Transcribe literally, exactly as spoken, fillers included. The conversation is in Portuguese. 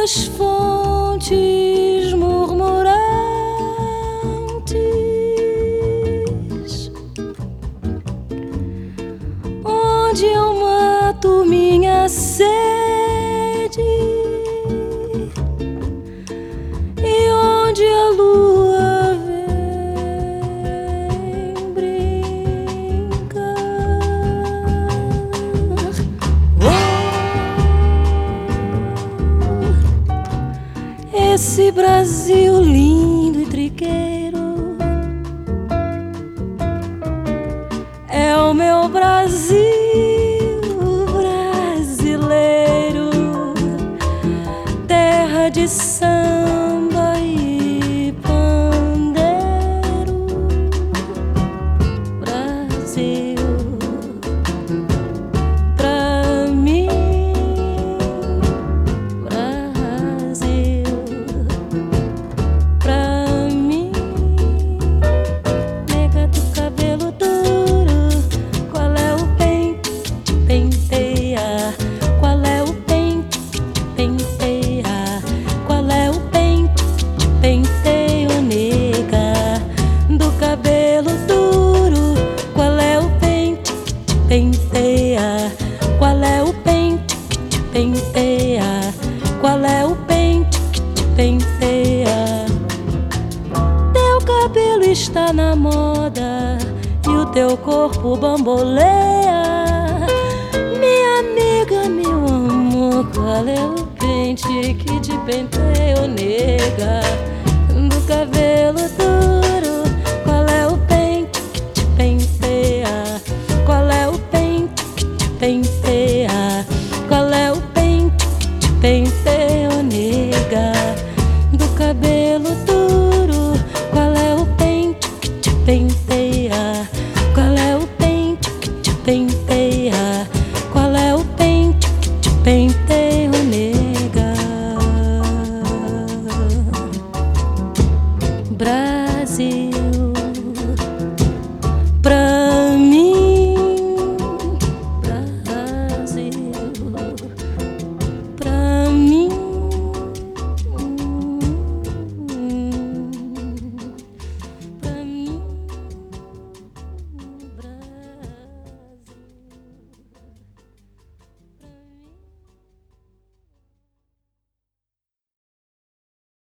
das fontes murmurantes, onde eu mato minha sede e onde a lua vem brincar. Oh, esse Brasil lindo e trigueiro é o meu Brasil brasileiro, terra de samba e pandeiro. Brasil, pra mim, Brasil, pra mim. Nega do cabelo duro, qual é o pente que penteia? Qual é o pente que penteia? Qual é o pente que penteia, nega do cabelo duro? Qual é o pente que penteia? Qual é o pente que penteia? Qual é o pente que penteia? Teu cabelo está na moda e o teu corpo bamboleia. Minha amiga, meu amor, qual é o pente que te penteia, nega?